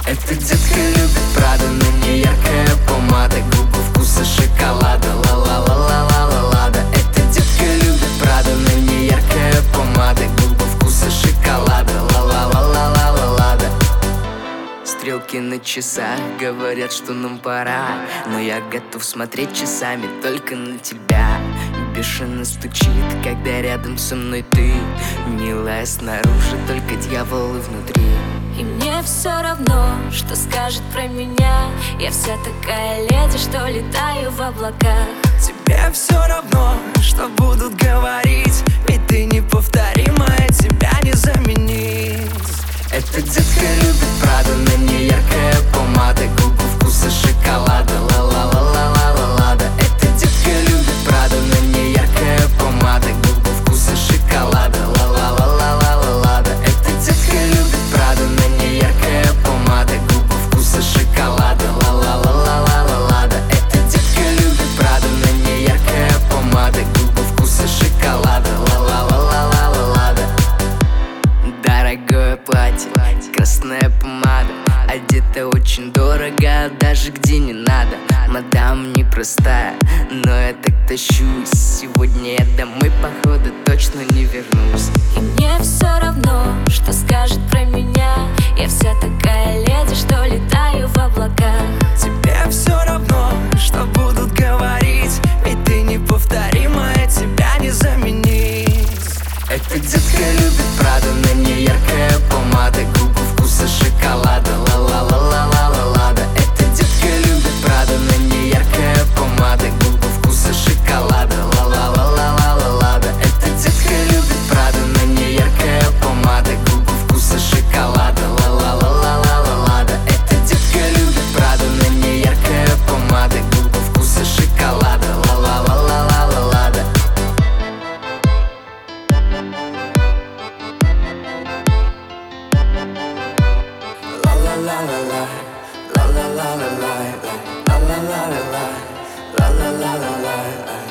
Эта детка любит Прада, на ней яркая помада, губы вкуса шоколада, ла-ла-ла-ла-ла-ла-лада. Эта детка любит Прада, на ней яркая помада, губы вкуса шоколада, ла-ла-ла-ла-ла-ла-лада. Стрелки на часах говорят, что нам пора, но я готов смотреть часами только на тебя. Бешено стучит, когда рядом со мной ты, милая снаружи, только дьяволы внутри. И мне все равно, что скажет про меня. Я вся такая леди, что летаю в облаках. Тебе все равно, что будут говорить, ведь ты неповторимая, тебя не заменить. Эта детка любит Прада, на ней яркая помада, губы вкуса шоколада, ла-ла-ла-ла-ла-ла-лада. Эта детка любит Прада, на ней яркая помада, губы вкуса шоколада, ла-ла-ла-ла-ла-ла-лада. Эта детка любит Прада, на ней яркая помада, губы вкуса шоколада, ла-ла-ла-ла-ла-ла-лада. Эта детка любит Прада, на ней яркая помада, губы вкуса шоколада, ла-ла-ла-ла-ла-ла-лада. Дорогое платье, красная помада, одета очень дорого, даже где не надо. Мадам непростая, но я так тащусь. Сегодня я домой, походу, точно не вернусь. И мне все равно, что скажет про меня. Я вся такая леди, что летаю в облаках. Тебе все равно, что будут говорить, ведь ты неповторимая, тебя не заменить. Эта детка любит Прада, на ней яркая помада, губы вкуса шоколада, ла-ла-ла-ла-ла-ла-лада. Эта детка любит Прада, на ней яркая помада, губы вкуса шоколада, ла-ла-ла-ла-ла-ла-лада. Эта детка любит Прада, на ней яркая помада, губы вкуса шоколада, ла-ла-ла-ла-ла-ла-лада. Эта детка любит Прада, на ней яркая помада, губы вкуса шоколада, ла-ла-ла-ла-ла-ла-лада. La la la la la la la la la la la la la la la la la la.